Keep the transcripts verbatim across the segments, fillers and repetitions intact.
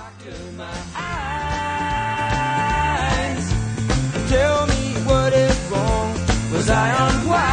Doctor, my eyes, tell me what is wrong. Was I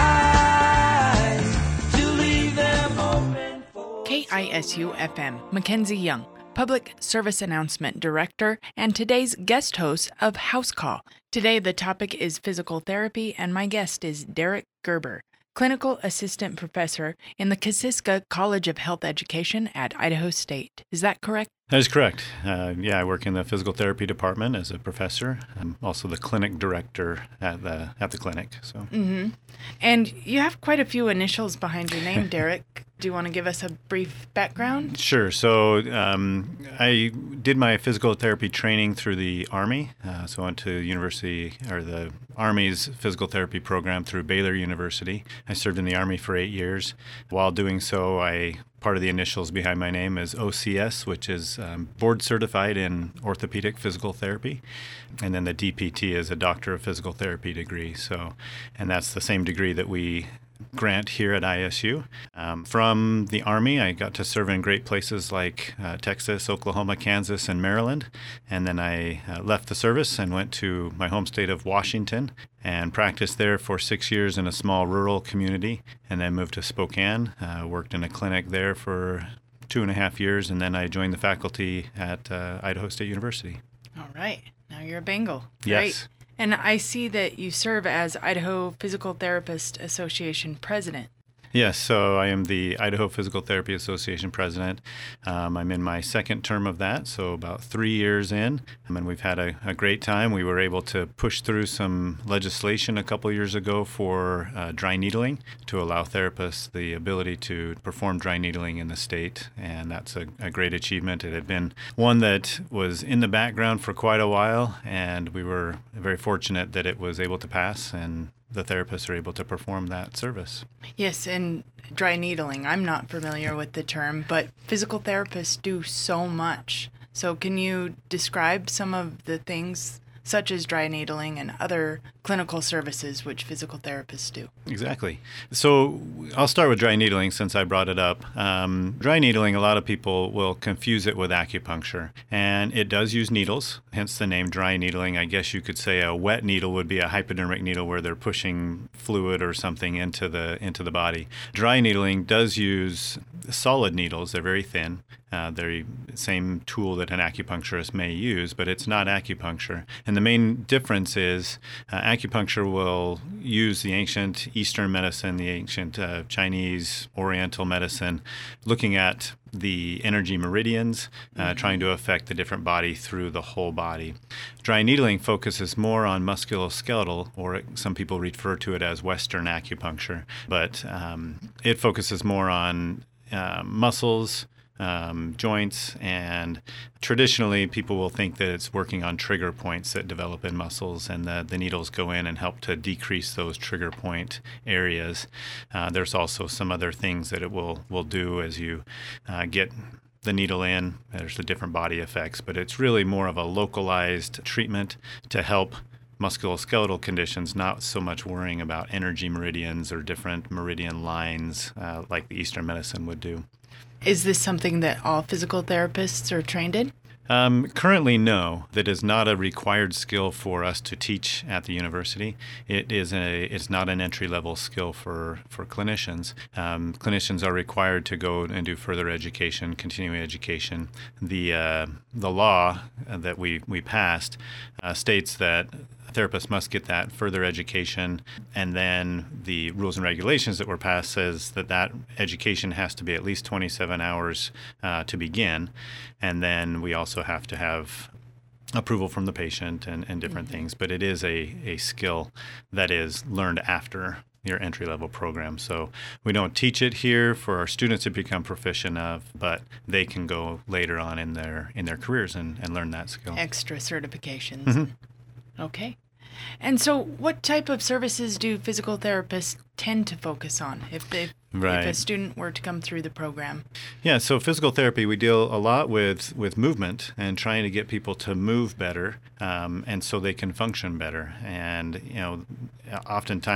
unwise to leave them open for K I S U F M, Mackenzie Young, Public Service Announcement Director and today's guest host of House Call. Today the topic is physical therapy and my guest is Derek Gerber, Clinical Assistant Professor in the Kosciuszko College of Health Education at Idaho State. Is that correct? That is correct. Uh, yeah, I work in the physical therapy department as a professor. I'm also the clinic director at the at the clinic. So, Mm-hmm. And you have quite a few initials behind your name, Derek. Do you want to give us a brief background? Sure. So um, I did my physical therapy training through the Army. Uh, so I went to university or the Army's physical therapy program through Baylor University. I served in the Army for eight years. While doing so, I part of the initials behind my name is O C S, which is um, board certified in orthopedic physical therapy. And then the D P T is a Doctor of Physical Therapy degree. So, and that's the same degree that we grant here at I S U. Um, from the Army, I got to serve in great places like uh, Texas, Oklahoma, Kansas, and Maryland. And then I uh, left the service and went to my home state of Washington and practiced there for six years in a small rural community, and then moved to Spokane, uh, worked in a clinic there for two and a half years, and then I joined the faculty at uh, Idaho State University. All right. Now you're a Bengal. Yes. Great. And I see that you serve as Idaho Physical Therapist Association President. Yes, so I am the Idaho Physical Therapy Association president. Um, I'm in my second term of that, so about three years in, and we've had a, a great time. We were able to push through some legislation a couple years ago for uh, dry needling to allow therapists the ability to perform dry needling in the state, and that's a, a great achievement. It had been one that was in the background for quite a while, and we were very fortunate that it was able to pass, and the therapists are able to perform that service. Yes, and dry needling. I'm not familiar with the term, but physical therapists do so much. So can you describe some of the things such as dry needling and other clinical services which physical therapists do? Exactly. So I'll start with dry needling since I brought it up. Um, dry needling, a lot of people will confuse it with acupuncture, and it does use needles, hence the name dry needling. I guess you could say a wet needle would be a hypodermic needle where they're pushing fluid or something into the into the body. Dry needling does use solid needles. They're very thin. Uh, they're the same tool that an acupuncturist may use, but it's not acupuncture. And the main difference is uh, acupuncture will use the ancient Eastern medicine, the ancient uh, Chinese Oriental medicine, looking at the energy meridians, uh, mm-hmm. trying to affect the different body through the whole body. Dry needling focuses more on musculoskeletal, or it, some people refer to it as Western acupuncture, but um, it focuses more on uh, muscles, Um, joints, and traditionally people will think that it's working on trigger points that develop in muscles, and the, the needles go in and help to decrease those trigger point areas. Uh, there's also some other things that it will, will do as you uh, get the needle in. There's the different body effects, but it's really more of a localized treatment to help musculoskeletal conditions, not so much worrying about energy meridians or different meridian lines uh, like the Eastern medicine would do. Is this something that all physical therapists are trained in? Um, currently, no. That is not a required skill for us to teach at the university. It is a. It's not an entry-level skill for for clinicians. Um, clinicians are required to go and do further education, continuing education. The uh, the law that we we passed uh, states that therapists must get that further education, and then the rules and regulations that were passed says that that education has to be at least twenty-seven hours uh, to begin, and then we also have to have approval from the patient and, and different mm-hmm. things. But it is a, a skill that is learned after your entry-level program. So we don't teach it here for our students to become proficient of, but they can go later on in their in their careers and, and learn that skill. Extra certifications. Mm-hmm. Okay. And so what type of services do physical therapists tend to focus on if they Right. if a student were to come through the program? Yeah, so physical therapy, we deal a lot with, with movement and trying to get people to move better, um, and so they can function better. And, you know, oftentimes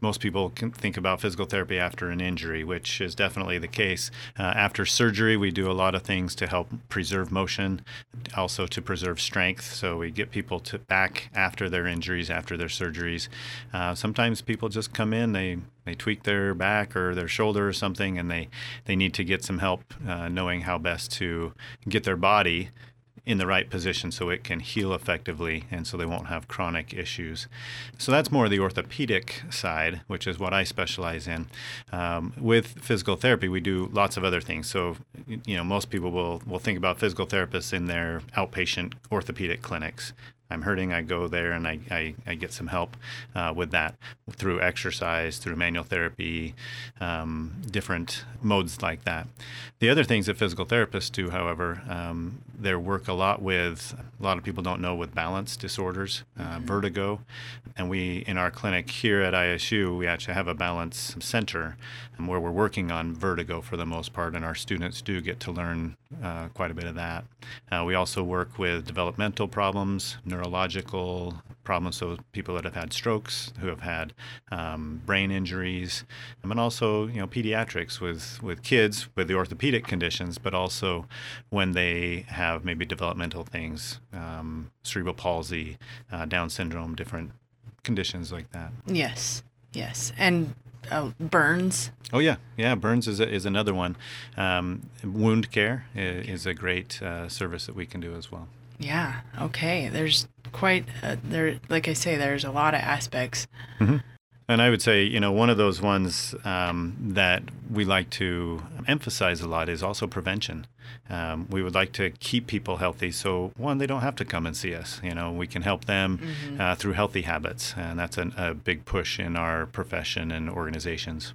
most people can think about physical therapy after an injury, which is definitely the case. Uh, after surgery, we do a lot of things to help preserve motion, also to preserve strength. So we get people to back after their injuries, after their surgeries. Uh, sometimes people just come in, they they tweak their back or their shoulder or something, and they, they need to get some help uh, knowing how best to get their body in the right position so it can heal effectively and so they won't have chronic issues. So that's more the orthopedic side, which is what I specialize in. Um, with physical therapy, we do lots of other things. So, you know, most people will, will think about physical therapists in their outpatient orthopedic clinics. I'm hurting, I go there and I, I, I get some help uh, with that through exercise, through manual therapy, um, different modes like that. The other things that physical therapists do, however, um, they work a lot with, a lot of people don't know, with balance disorders, uh, mm-hmm. vertigo. And we, in our clinic here at I S U, we actually have a balance center where we're working on vertigo for the most part, and our students do get to learn uh, quite a bit of that. Uh, we also work with developmental problems, neurological problems, so people that have had strokes, who have had um, brain injuries, and also, you know, pediatrics with, with kids with the orthopedic conditions, but also when they have maybe developmental things, um, cerebral palsy, uh, Down syndrome, different conditions like that. Yes, yes. And uh, burns. Oh, yeah. Yeah, burns is a, is another one. Um, wound care is, is a great uh, service that we can do as well. Yeah. Okay. There's quite uh, there. Like I say, there's a lot of aspects. Mm-hmm. And I would say, you know, one of those ones um, that we like to emphasize a lot is also prevention. Um, we would like to keep people healthy. So, one, they don't have to come and see us. You know, we can help them mm-hmm. uh, through healthy habits. And that's an, a big push in our profession and organizations.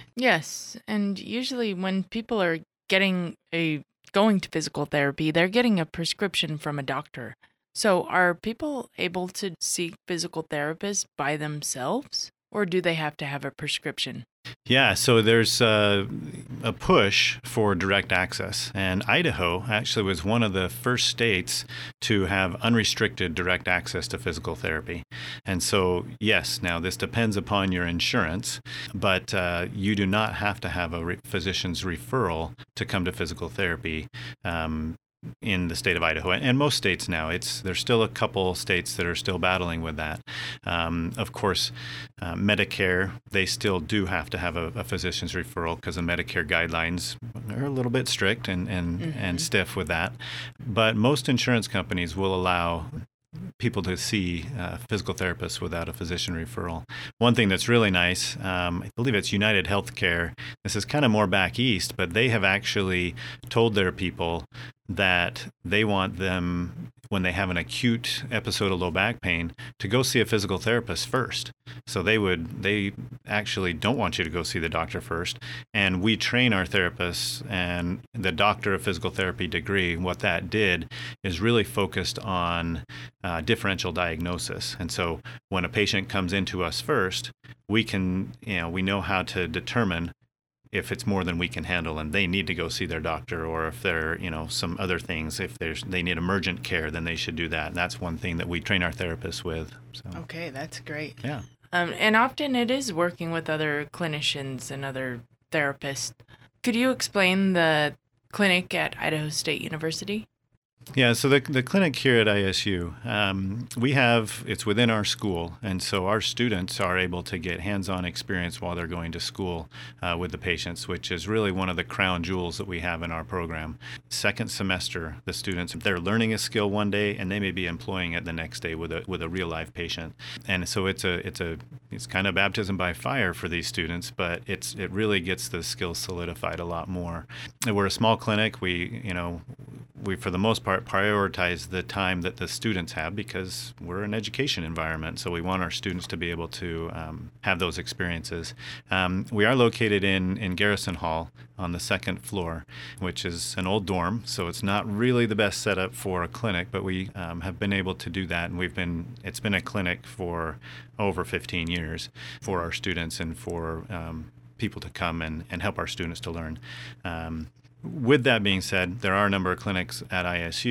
Yes. And usually when people are getting a going to physical therapy, they're getting a prescription from a doctor. So are people able to seek physical therapists by themselves, or do they have to have a prescription? Yeah, so there's uh, a push for direct access. And Idaho actually was one of the first states to have unrestricted direct access to physical therapy. And so, yes, now this depends upon your insurance, but uh, you do not have to have a re- physician's referral to come to physical therapy. Um, in the state of Idaho, and most states now. It's there's still a couple states that are still battling with that. Um, of course, uh, Medicare, they still do have to have a, a physician's referral because the Medicare guidelines are a little bit strict and and, mm-hmm. and stiff with that. But most insurance companies will allow people to see uh, physical therapists without a physician referral. One thing that's really nice, um, I believe it's United Healthcare. This is kind of more back east, but they have actually told their people that they want them, when they have an acute episode of low back pain, to go see a physical therapist first. So they would, they actually don't want you to go see the doctor first. And we train our therapists, and the Doctor of Physical Therapy degree, what that did is really focused on uh, differential diagnosis. And so when a patient comes into us first, we can, you know, we know how to determine if it's more than we can handle and they need to go see their doctor, or if there are, you know, some other things, if there's they need emergent care, then they should do that. And that's one thing that we train our therapists with. So. Okay, that's great. Yeah. Um, and often it is working with other clinicians and other therapists. Could you explain the clinic at Idaho State University? Yeah, so the the clinic here at I S U, um, we have, it's within our school, and so our students are able to get hands-on experience while they're going to school uh, with the patients, which is really one of the crown jewels that we have in our program. Second semester, the students, they're learning a skill one day, and they may be employing it the next day with a with a real live patient. And so it's a it's a it's kind of baptism by fire for these students, but it's it really gets the skills solidified a lot more. And we're a small clinic. We you know we for the most part prioritize the time that the students have because we're an education environment. So we want our students to be able to um, have those experiences. Um, we are located in, in Garrison Hall on the second floor, which is an old dorm. So it's not really the best setup for a clinic, but we um, have been able to do that. And we've been, it's been a clinic for over fifteen years for our students and for um, people to come and, and help our students to learn. Um, With that being said, there are a number of clinics at I S U,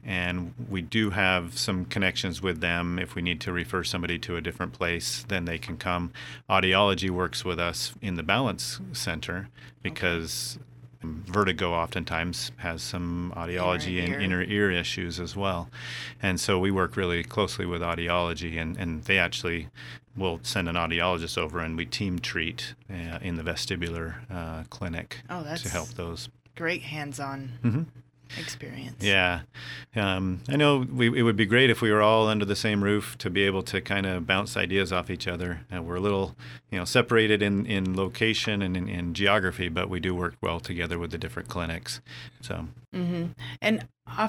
And we do have some connections with them. If we need to refer somebody to a different place, then they can come. Audiology works with us in the Balance Center because vertigo oftentimes has some audiology Inner and ear. inner ear issues as well. And so we work really closely with audiology, and, and they actually will send an audiologist over, and we team treat uh, in the vestibular uh, clinic Oh, that's to help those. great hands-on Mm-hmm. experience. Yeah. Um, I know we, it would be great if we were all under the same roof to be able to kind of bounce ideas off each other. Uh, we're a little, you know, separated in, in location and in, in geography, but we do work well together with the different clinics. So. Mm-hmm. And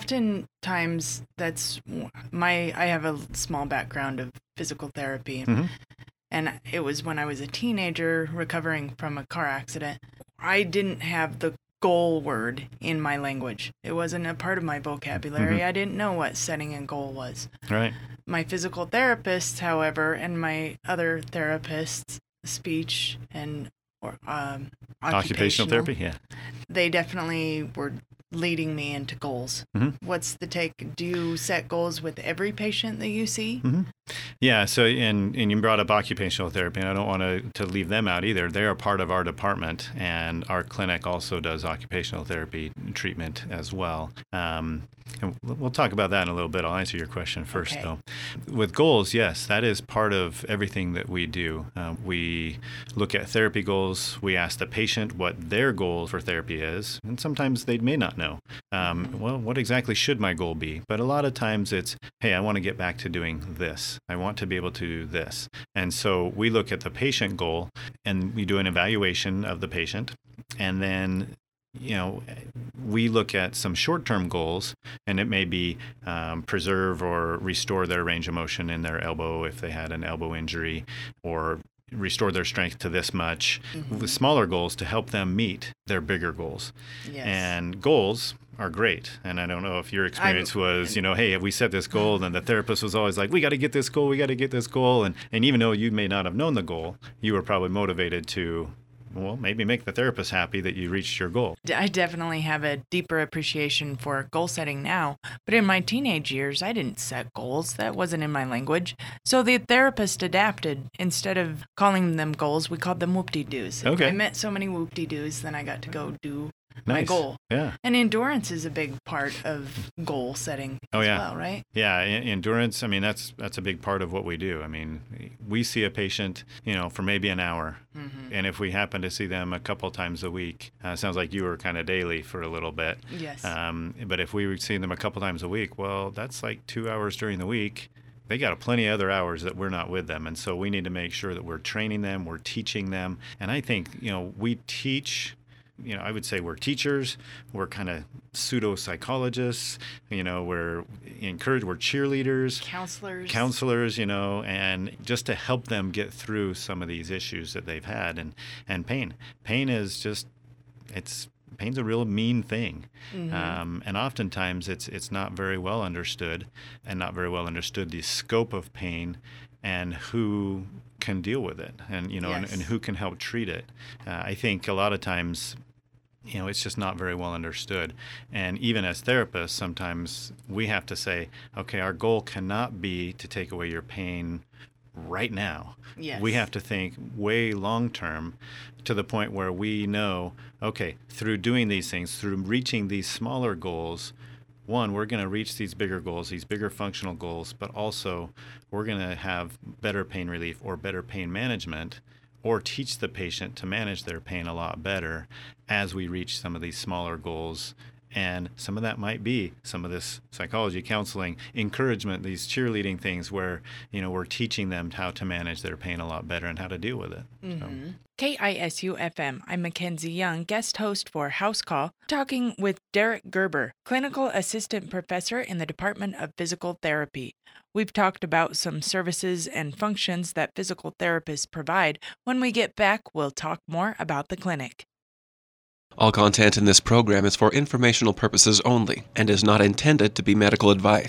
oftentimes that's my, I have a small background of physical therapy. Mm-hmm. And it was when I was a teenager recovering from a car accident. I didn't have the goal word in my language. It wasn't a part of my vocabulary. Mm-hmm. I didn't know what setting a goal was. Right. My physical therapists, however, and my other therapists, speech and or um, Occupational, occupational therapy, yeah. they definitely were leading me into goals. Mm-hmm. What's the take? Do you set goals with every patient that you see? Mm-hmm. Yeah, so and, and you brought up occupational therapy, and I don't want to, to leave them out either. They're a part of our department, and our clinic also does occupational therapy treatment as well. Um, and we'll talk about that in a little bit. I'll answer your question first, Okay. though. With goals, yes, that is part of everything that we do. Uh, we look at therapy goals. We ask the patient what their goal for therapy is, and sometimes they may not know. Um, well, what exactly should my goal be? But a lot of times it's, hey, I want to get back to doing this. I want to be able to do this. And so we look at the patient goal, and we do an evaluation of the patient, and then you know, we look at some short-term goals, and it may be um, preserve or restore their range of motion in their elbow if they had an elbow injury, or restore their strength to this much, Mm-hmm. with smaller goals to help them meet their bigger goals. Yes. And goals are great. And I don't know if your experience I'm- was, you know, hey, we set this goal, and the therapist was always like, we got to get this goal, we got to get this goal. And, and even though you may not have known the goal, you were probably motivated to, well, maybe make the therapist happy that you reached your goal. I definitely have a deeper appreciation for goal setting now, but in my teenage years, I didn't set goals. That wasn't in my language. So the therapist adapted. Instead of calling them goals, we called them whoop-de-doos. Okay. I met so many whoop-de-doos, then I got to go do my Nice. goal. Yeah. And endurance is a big part of goal setting Oh, as yeah. well, right? Yeah, e- endurance, I mean, that's that's a big part of what we do. I mean, we see a patient, you know, for maybe an hour. Mm-hmm. And if we happen to see them a couple times a week, uh, sounds like you were kind of daily for a little bit. Yes. Um, but if we were seeing them a couple times a week, well, that's like two hours during the week. They got plenty of other hours that we're not with them. And so we need to make sure that we're training them, we're teaching them. And I think, you know, we teach, you know, I would say we're teachers, we're kind of pseudo psychologists, you know, we're encouraged, we're cheerleaders, Counselors. counselors, you know, and just to help them get through some of these issues that they've had. And, and pain. Pain is just, it's, pain's a real mean thing. Mm-hmm. Um, and oftentimes it's, it's not very well understood, and not very well understood the scope of pain and who can deal with it, and, you know, Yes. and, and who can help treat it. Uh, I think a lot of times, you know, it's just not very well understood. And even as therapists, sometimes we have to say, okay, our goal cannot be to take away your pain right now. Yes. We have to think way long term, to the point where we know, okay, through doing these things, through reaching these smaller goals, one, we're going to reach these bigger goals, these bigger functional goals, but also we're going to have better pain relief or better pain management, or teach the patient to manage their pain a lot better as we reach some of these smaller goals. And some of that might be some of this psychology, counseling, encouragement, these cheerleading things where, you know, we're teaching them how to manage their pain a lot better and how to deal with it. Mm-hmm. K I S U F M. I'm Mackenzie Young, guest host for House Call, talking with Derek Gerber, clinical assistant professor in the Department of Physical Therapy. We've talked about some services and functions that physical therapists provide. When we get back, we'll talk more about the clinic. All content in this program is for informational purposes only and is not intended to be medical advice.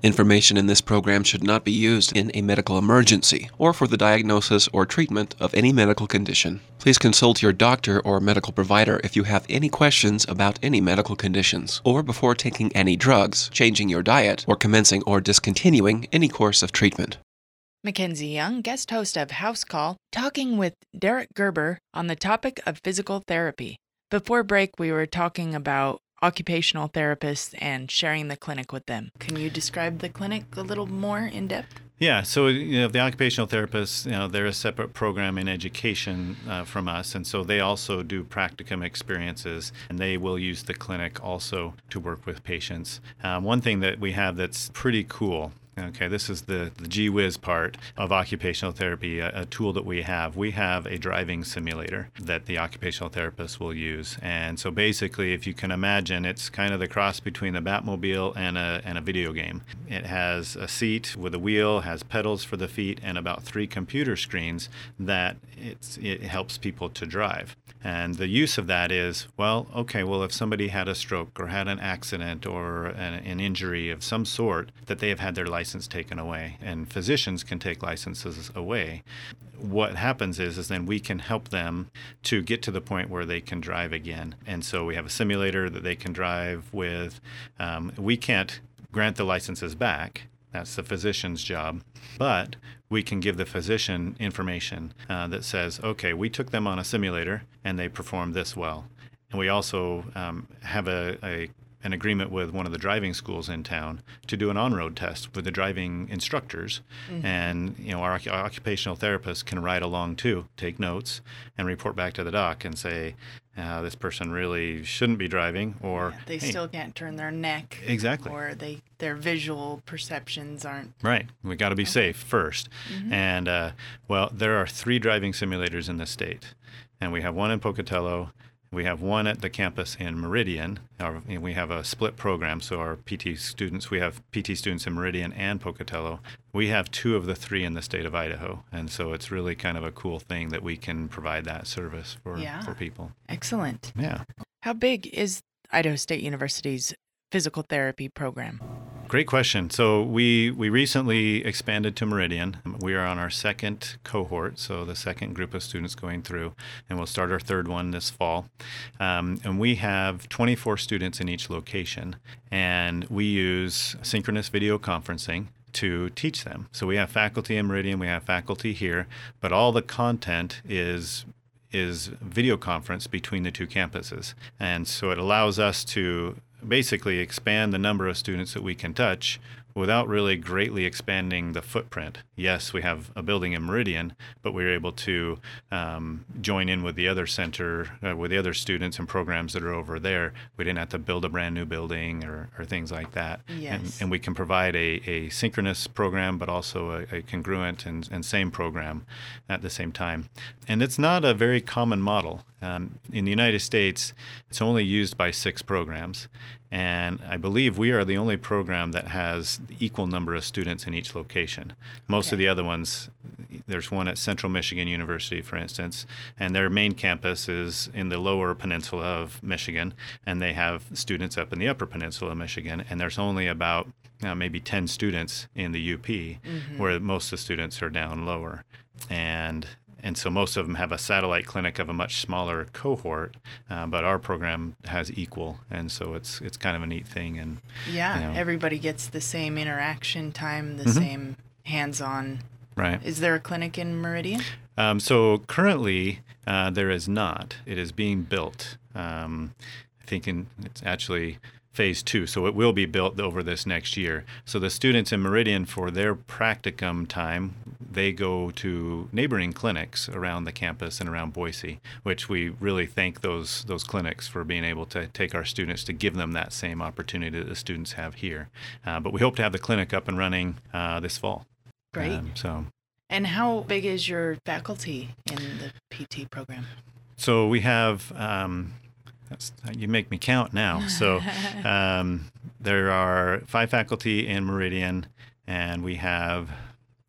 Information in this program should not be used in a medical emergency or for the diagnosis or treatment of any medical condition. Please consult your doctor or medical provider if you have any questions about any medical conditions, or before taking any drugs, changing your diet, or commencing or discontinuing any course of treatment. Mackenzie Young, guest host of House Call, talking with Derek Gerber on the topic of physical therapy. Before break, we were talking about occupational therapists and sharing the clinic with them. Can you describe the clinic a little more in depth? Yeah, so you know the occupational therapists, you know, they're a separate program in education uh, from us, and so they also do practicum experiences, and they will use the clinic also to work with patients. Um, one thing that we have that's pretty cool. Okay, this is the, the gee whiz part of occupational therapy, a, a tool that we have. We have a driving simulator that the occupational therapist will use. And so basically, if you can imagine, it's kind of the cross between the Batmobile and a, and a video game. It has a seat with a wheel, has pedals for the feet, and about three computer screens that it's, it helps people to drive. And the use of that is, well, okay, well, if somebody had a stroke or had an accident or an, an injury of some sort, that they have had their license taken away, and physicians can take licenses away. What happens is, is then we can help them to get to the point where they can drive again. And so we have a simulator that they can drive with. Um, we can't grant the licenses back. That's the physician's job. But we can give the physician information uh, that says, okay, we took them on a simulator and they performed this well. And we also um, have a, a an agreement with one of the driving schools in town to do an on-road test with the driving instructors. Mm-hmm. And, you know, our, our occupational therapists can ride along too, take notes, and report back to the doc and say, uh, this person really shouldn't be driving, or yeah, they hey, still can't turn their neck. Exactly. Or they their visual perceptions aren't. Right. We got to be okay. safe first. Mm-hmm. And, uh, well, there are three driving simulators in the state. And we have one in Pocatello. We have one at the campus in Meridian. Our, we have a split program, so our P T students, we have P T students in Meridian and Pocatello. We have two of the three in the state of Idaho, and so it's really kind of a cool thing that we can provide that service for, yeah. for people. Excellent. Yeah. How big is Idaho State University's physical therapy program? Great question. So we, we recently expanded to Meridian. We are on our second cohort, so the second group of students going through, and we'll start our third one this fall. Um, and we have twenty-four students in each location, and we use synchronous video conferencing to teach them. So we have faculty in Meridian, we have faculty here, but all the content is is video conference between the two campuses. And so it allows us to basically expand the number of students that we can touch without really greatly expanding the footprint. Yes, we have a building in Meridian, but we were able to um, join in with the other center, uh, with the other students and programs that are over there. We didn't have to build a brand new building or, or things like that. Yes. And, and we can provide a, a synchronous program, but also a, a congruent and, and same program at the same time. And it's not a very common model. Um, in the United States, it's only used by six programs. And I believe we are the only program that has the equal number of students in each location. Most okay. of the other ones, there's one at Central Michigan University, for instance, and their main campus is in the lower peninsula of Michigan, and they have students up in the upper peninsula of Michigan, and there's only about uh, maybe ten students in the U P, mm-hmm. where most of the students are down lower. And And so most of them have a satellite clinic of a much smaller cohort, uh, but our program has equal, and so it's it's kind of a neat thing. And yeah, you know, everybody gets the same interaction time, the mm-hmm. same hands-on. Right. Is there a clinic in Meridian? Um, so currently uh, there is not. It is being built. Um, I think in, it's actually phase two, so it will be built over this next year. So the students in Meridian, for their practicum time, they go to neighboring clinics around the campus and around Boise, which we really thank those those clinics for being able to take our students to give them that same opportunity that the students have here. Uh, but we hope to have the clinic up and running uh, this fall. Great. Um, so. And how big is your faculty in the P T program? So we have... Um, That's, you make me count now. So um, there are five faculty in Meridian, and we have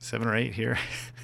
seven or eight here.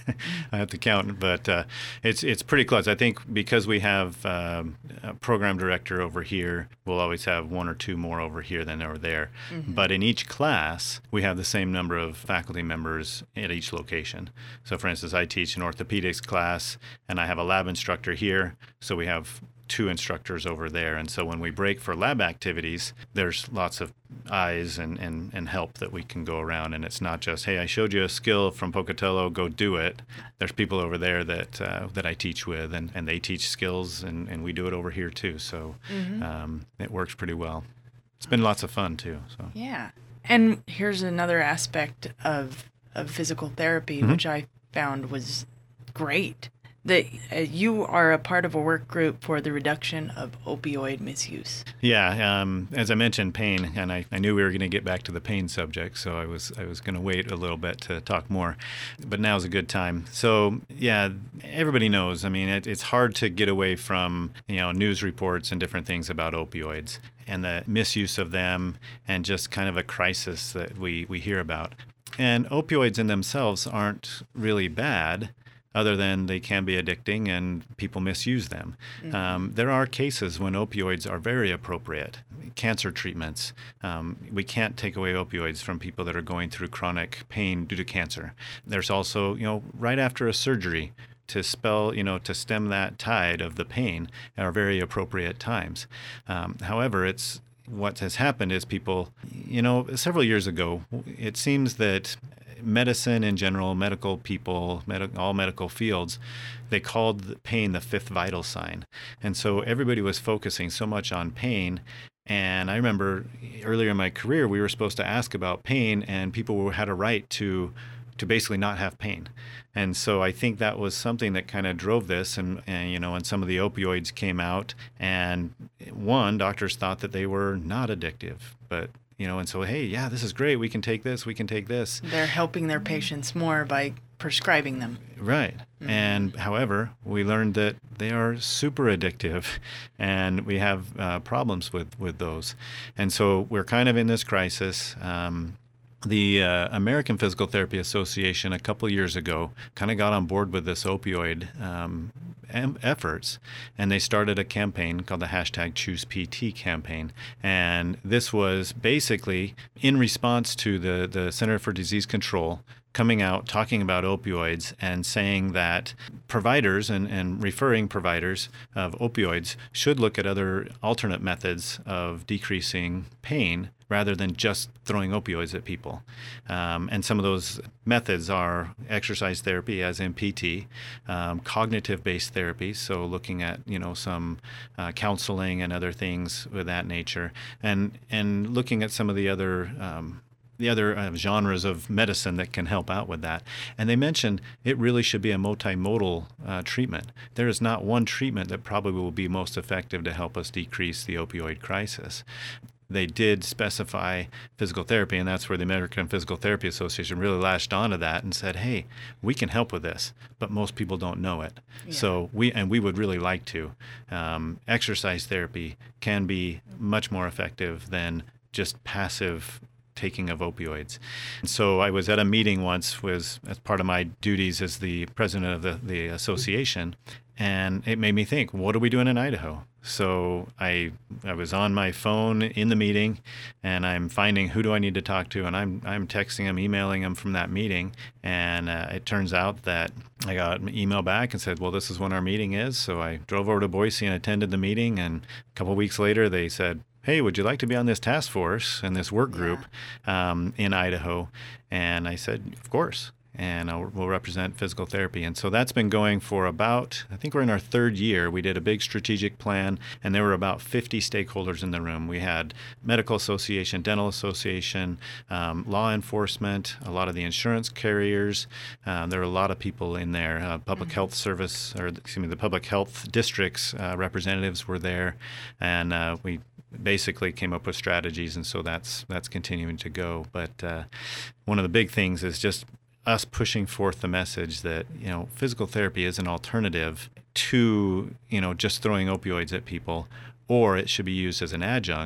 I have to count, but uh, it's it's pretty close. I think because we have um, a program director over here, we'll always have one or two more over here than over there. Mm-hmm. But in each class, we have the same number of faculty members at each location. So, for instance, I teach an orthopedics class, and I have a lab instructor here, so we have two instructors over there. And so when we break for lab activities, there's lots of eyes and, and, and help that we can go around. And it's not just, hey, I showed you a skill from Pocatello, go do it. There's people over there that uh, that I teach with, and, and they teach skills, and, and we do it over here too. So mm-hmm. um, it works pretty well. It's been lots of fun too. So yeah. And here's another aspect of, of physical therapy, mm-hmm. which I found was great. That uh, you are a part of a work group for the reduction of opioid misuse. Yeah, um, as I mentioned, pain, and I, I knew we were going to get back to the pain subject, so I was I was going to wait a little bit to talk more, but now's a good time. So yeah, everybody knows. I mean, it, it's hard to get away from you know news reports and different things about opioids and the misuse of them, and just kind of a crisis that we we hear about. And opioids in themselves aren't really bad, other than they can be addicting and people misuse them. Mm-hmm. Um, there are cases when opioids are very appropriate. Cancer treatments, um, we can't take away opioids from people that are going through chronic pain due to cancer. There's also, you know, right after a surgery, to spell, you know, to stem that tide of the pain are very appropriate times. Um, however, it's what has happened is people, you know, several years ago, it seems that medicine in general, medical people, med- all medical fields, they called pain the fifth vital sign. And so everybody was focusing so much on pain. And I remember earlier in my career, we were supposed to ask about pain, and people had a right to to basically not have pain. And so I think that was something that kind of drove this. And, and, you know, and some of the opioids came out, and one, doctors thought that they were not addictive, but You know, and so, hey, yeah, this is great. We can take this. We can take this. They're helping their patients more by prescribing them. Right. Mm-hmm. And however, we learned that they are super addictive, and we have uh, problems with, with those. And so we're kind of in this crisis. Um, The uh, American Physical Therapy Association a couple years ago kind of got on board with this opioid um, em- efforts, and they started a campaign called the hashtag Choose P T campaign. And this was basically in response to the, the Center for Disease Control coming out, talking about opioids, and saying that providers and, and referring providers of opioids should look at other alternate methods of decreasing pain rather than just throwing opioids at people. Um, and some of those methods are exercise therapy, as in P T, um, cognitive-based therapy, so looking at, you know, some uh, counseling and other things of that nature, and and looking at some of the other um, the other uh, genres of medicine that can help out with that. And they mentioned it really should be a multimodal uh, treatment. There is not one treatment that probably will be most effective to help us decrease the opioid crisis. They did specify physical therapy, and that's where the American Physical Therapy Association really latched onto that and said, hey, we can help with this, but most people don't know it. Yeah. So we, and we would really like to. Um, exercise therapy can be much more effective than just passive taking of opioids. And so I was at a meeting once, was as part of my duties as the president of the, the association, and it made me think, what are we doing in Idaho? So I I was on my phone in the meeting, and I'm finding who do I need to talk to, and I'm I'm texting them, emailing them from that meeting, and uh, it turns out that I got an email back and said, well, this is when our meeting is. So I drove over to Boise and attended the meeting, and a couple of weeks later they said, hey, would you like to be on this task force and this work group yeah. um, in Idaho? And I said, of course. And I'll, we'll represent physical therapy. And so that's been going for about, I think we're in our third year. We did a big strategic plan, and there were about fifty stakeholders in the room. We had medical association, dental association, um, law enforcement, a lot of the insurance carriers. Um, there were a lot of people in there. Uh, public mm-hmm. health service, or excuse me, the public health districts uh, representatives were there, and uh, we basically came up with strategies, and so that's that's continuing to go. But uh, one of the big things is just us pushing forth the message that, you know, physical therapy is an alternative to, you know, just throwing opioids at people, or it should be used as an adjunct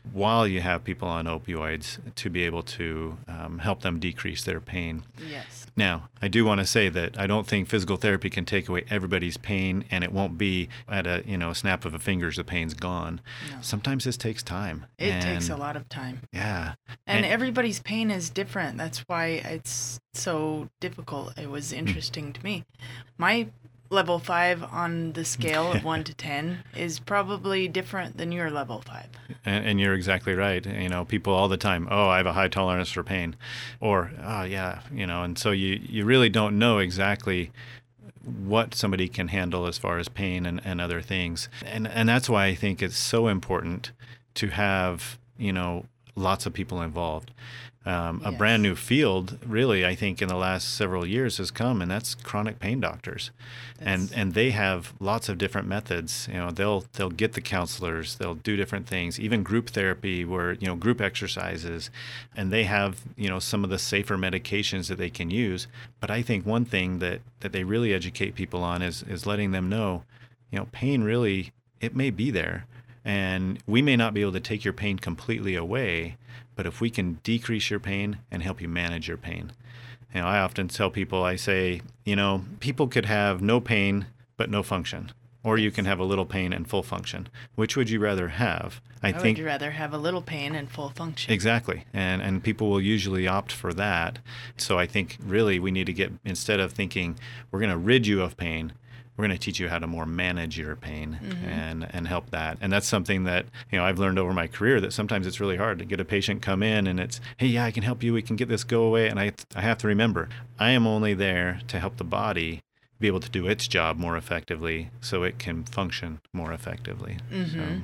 while you have people on opioids to be able to um, help them decrease their pain. Yes. Now, I do want to say that I don't think physical therapy can take away everybody's pain, and it won't be at a you know snap of a fingers the pain's gone. No. Sometimes this takes time. It and, takes a lot of time. Yeah. And, And- everybody's pain is different. That's why it's so difficult. It was interesting to me. My level five on the scale of one to ten is probably different than your level five. And, and you're exactly right. You know, people all the time, oh, I have a high tolerance for pain, or oh yeah, you know, and so you you really don't know exactly what somebody can handle as far as pain and, and other things. And and that's why I think it's so important to have, you know, lots of people involved. Um, a Yes. brand new field, really, I think in the last several years has come, and that's chronic pain doctors. And That's- and they have lots of different methods. You know, they'll they'll get the counselors, they'll do different things, even group therapy where, you know, group exercises, and they have, you know, some of the safer medications that they can use. But I think one thing that, that they really educate people on is is letting them know, you know, pain really, it may be there. And we may not be able to take your pain completely away, but if we can decrease your pain and help you manage your pain. You know, I often tell people, I say, you know, people could have no pain but no function, or you can have a little pain and full function. Which would you rather have? I, I think would rather have a little pain and full function. exactly, and and people will usually opt for that. So I think really we need to get, instead of thinking we're going to rid you of pain, we're going to teach you how to more manage your pain Mm-hmm. and, and help that. And that's something that, you know, I've learned over my career, that sometimes it's really hard to get a patient come in and it's, hey, yeah, I can help you. We can get this go away. And I, I have to remember, I am only there to help the body be able to do its job more effectively so it can function more effectively. Mm-hmm. So,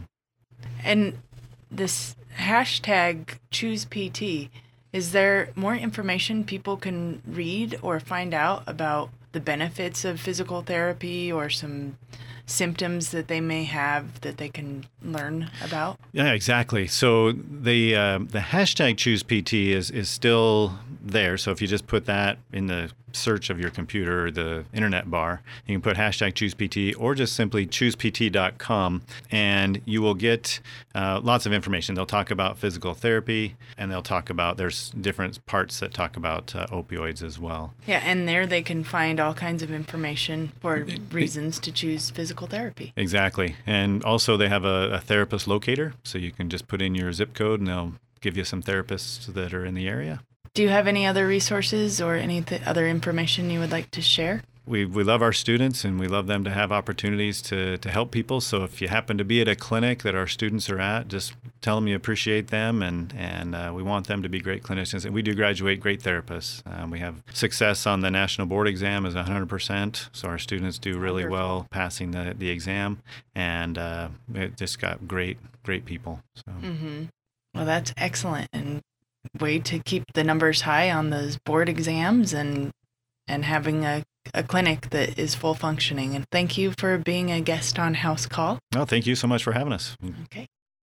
And this hashtag choose P T, is there more information people can read or find out about the benefits of physical therapy, or some symptoms that they may have that they can learn about? Yeah, exactly. So the uh, the hashtag choose P T is is still there. So if you just put that in the search of your computer or the internet bar, you can put hashtag choose P T or just simply choose P T dot com, and you will get uh, lots of information. They'll talk about physical therapy, and they'll talk about, there's different parts that talk about uh, opioids as well. Yeah, and there they can find all kinds of information for reasons to choose physical therapy. Exactly. And also they have a, a therapist locator, so you can just put in your zip code and they'll give you some therapists that are in the area. Do you have any other resources or any th- other information you would like to share? We we love our students, and we love them to have opportunities to, to help people. So if you happen to be at a clinic that our students are at, just tell them you appreciate them, and, and uh, we want them to be great clinicians. And we do graduate great therapists. Um, we have success on the national board exam is one hundred percent, so our students do really Wonderful. well passing the, the exam, and uh, it just got great, great people. So. Mm-hmm. Well, that's excellent, and way to keep the numbers high on those board exams, and and having a, a clinic that is full functioning. And thank you for being a guest on House Call. Well, thank you so much for having us. Okay.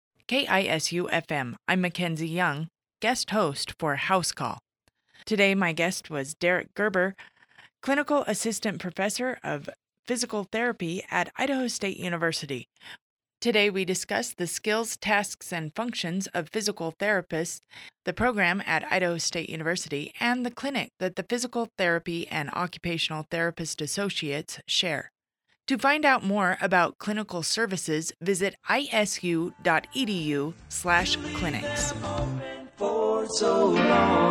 K I S U F M. I'm Mackenzie Young, guest host for House Call. Today, my guest was Derek Gerber, clinical assistant professor of physical therapy at Idaho State University. Today, we discussed the skills, tasks, and functions of physical therapists, the program at Idaho State University, and the clinic that the Physical Therapy and Occupational Therapist Associates share. To find out more about clinical services, visit isu.edu slash clinics. For so long.